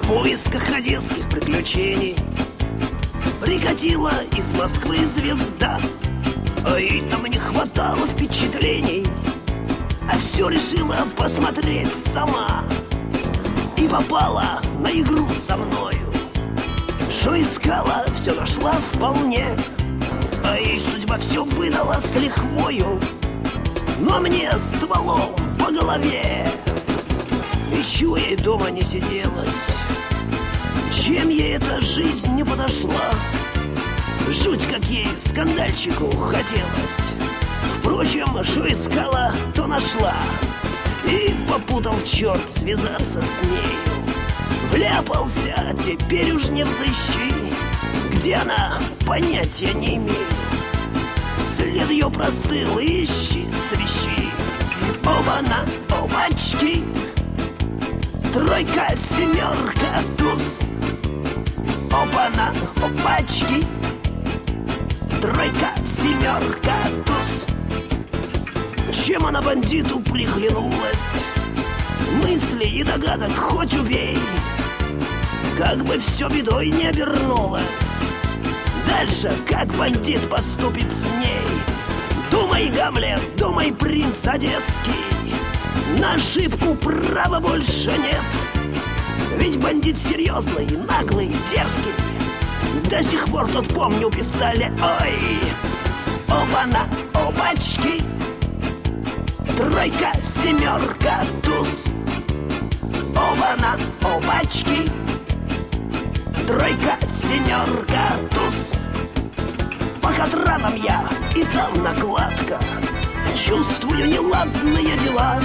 поисках одесских приключений прикатила из Москвы звезда, а ей там не хватало впечатлений, а все решила посмотреть сама. И попала на игру со мною. Что искала, все нашла вполне, а ей судьба все выдала с лихвою. Но мне стволом по голове, и чего ей дома не сиделось, чем ей эта жизнь не подошла. Жуть, как ей скандальчику хотелось. Впрочем, что искала, то нашла. И попутал черт связаться с нею. Вляпался, теперь уж не взыщи. Где она, понятия не имею. След ее простыл, ищи, свищи. Оба-на, обачки. Тройка, семерка, туз. Оба-на, обачки. Тройка, семерка, туз. Чем она бандиту приглянулась? Мысли и догадок хоть убей. Как бы все бедой не обернулось. Дальше, как бандит поступит с ней? Думай, Гамлет, думай, принц Одесский. На ошибку права больше нет. Ведь бандит серьезный, наглый, дерзкий. До сих пор тут помню пистолет. Ой, оба-на, обачки. Тройка, семерка, туз. Оба-на, обачки. Тройка, семерка, туз. По катранам я, и там накладка. Чувствую неладные дела.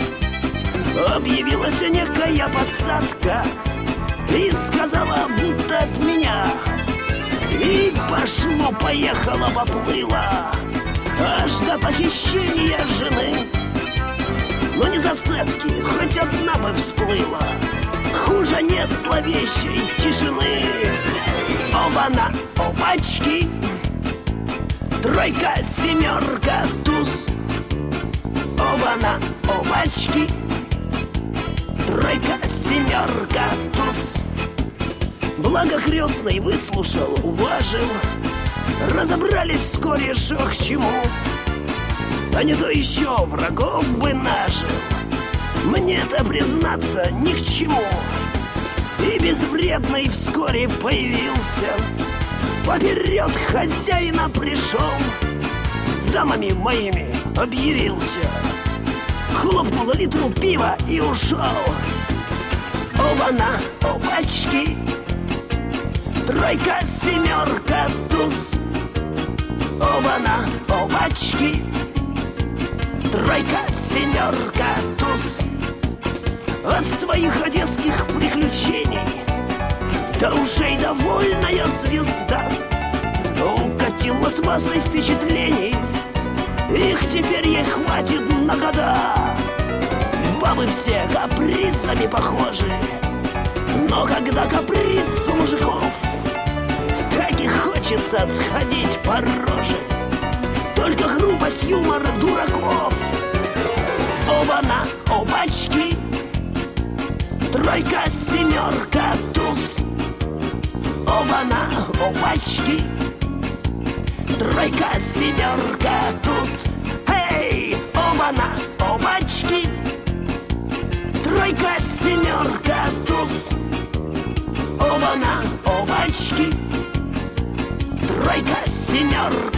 Объявилась некая подсадка и сказала, будто от меня. И пошло-поехало, поплыло аж до похищения жены. Но не зацепки, хоть одна бы всплыла. Хуже нет зловещей тишины. Оба-на, обачки. Тройка, семерка, туз. Оба-на, обачки. Тройка, семерка, туз. Благо крестный выслушал, уважил. Разобрались вскоре, шо к чему. А не то еще врагов бы нажил. Мне-то признаться ни к чему. И безвредный вскоре появился. Поперед хозяина пришел. С дамами моими объявился. Хлопнул литру пива и ушел. Оба-на, обачки. Тройка, семерка, туз. Оба-на, обачки. Тройка, семерка, туз. От своих одесских приключений до ушей довольная звезда укатила с массой впечатлений. Их теперь ей хватит на года. Бабы все капризами похожи, но когда каприз у мужиков, так и хочется сходить по роже. Только грубость, юмор дураков. Оба-на, обачки. Тройка, семерка, туз. Оба-на, обачки. Тройка, семерка, туз. Эй, оба-на, обачки. Тройка, семерка, туз. Оба-на, обачки. Тройка, семерка.